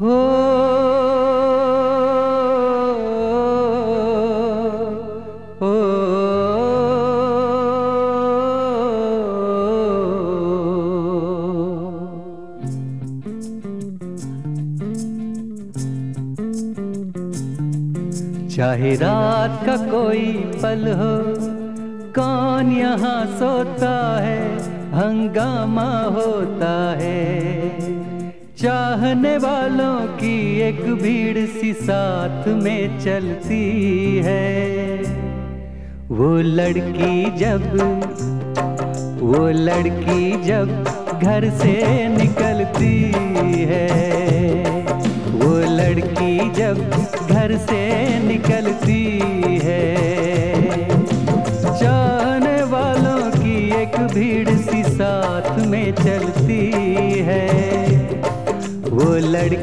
हो ओ, चाहे रात का कोई पल हो, कौन यहाँ सोता है, हंगामा होता है। चाहने वालों की एक भीड़ सी साथ में चलती है। वो लड़की जब घर से निकलती है, वो लड़की जब घर से निकलती है। चाहने वालों की एक भीड़ सी साथ में चलती है। वो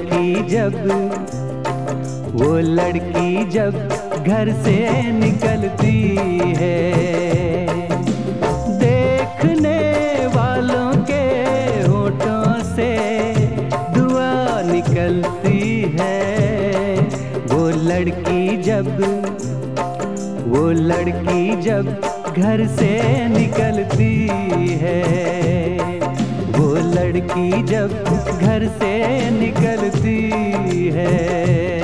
लड़की जब घर से निकलती है। देखने वालों के होठों से दुआ निकलती है। वो लड़की जब घर से निकलती है। वो लड़की जब घर से निकलती है।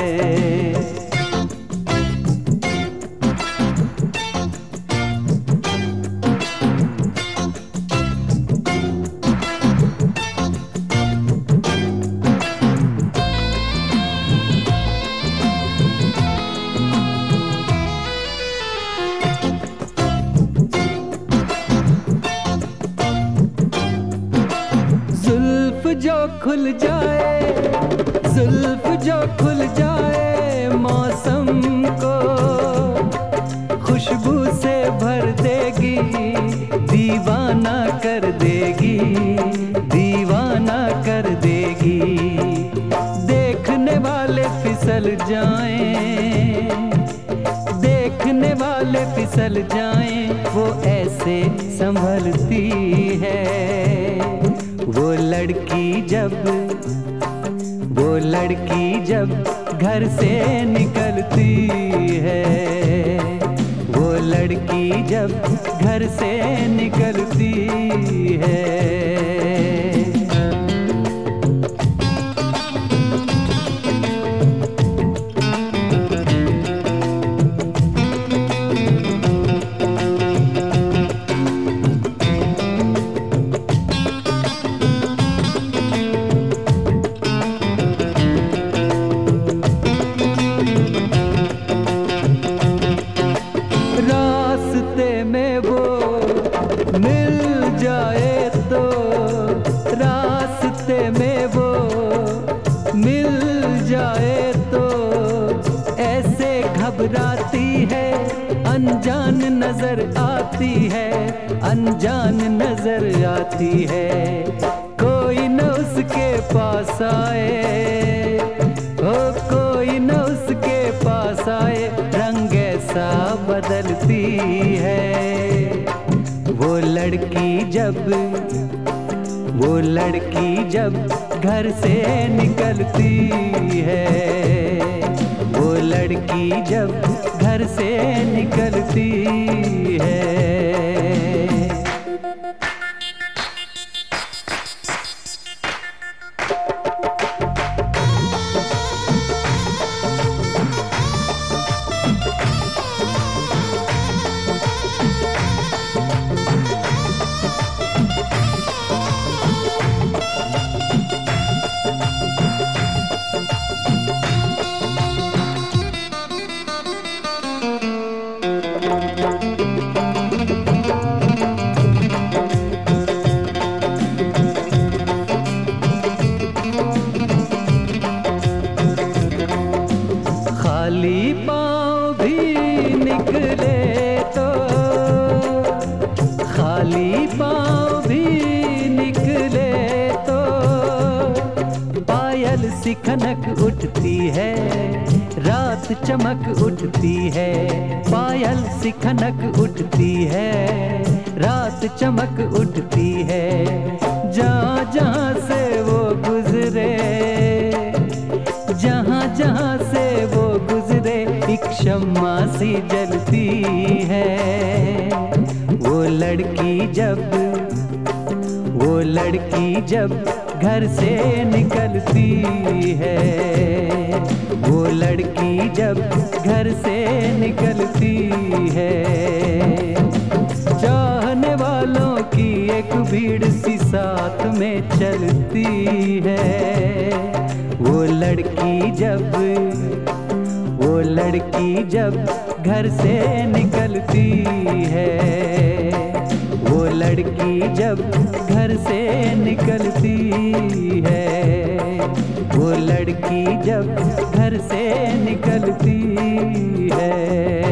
जुल्फ जो खुल जाए मौसम को खुशबू से भर देगी, दीवाना कर देगी, दीवाना कर देगी। देखने वाले फिसल जाएं, देखने वाले फिसल जाएं, वो ऐसे संभलती है। वो लड़की जब घर से निकलती है। वो लड़की जब घर से निकलती है। रास्ते में वो मिल जाए तो ऐसे घबराती है, अनजान नजर आती है, अनजान नजर आती है। कोई न उसके पास आए, हो कोई न उसके पास आए, रंग ऐसा बदलती है। वो लड़की जब घर से निकलती है। वो लड़की जब घर से निकलती है। खाली पाँव भी निकले तो, खाली पाँव भी निकले तो पायल सी खनक उठती है, रात चमक उठती है। पायल सी खनक उठती है, रात चमक उठती है। जहाँ जहाँ से वो गुजरे शम्मा सी जलती है। वो लड़की जब घर से निकलती है, वो लड़की जब घर से निकलती है। चाहने वालों की एक भीड़ सी साथ में चलती है। वो लड़की जब घर से निकलती है, वो लड़की जब घर से निकलती है, वो लड़की जब घर से निकलती है।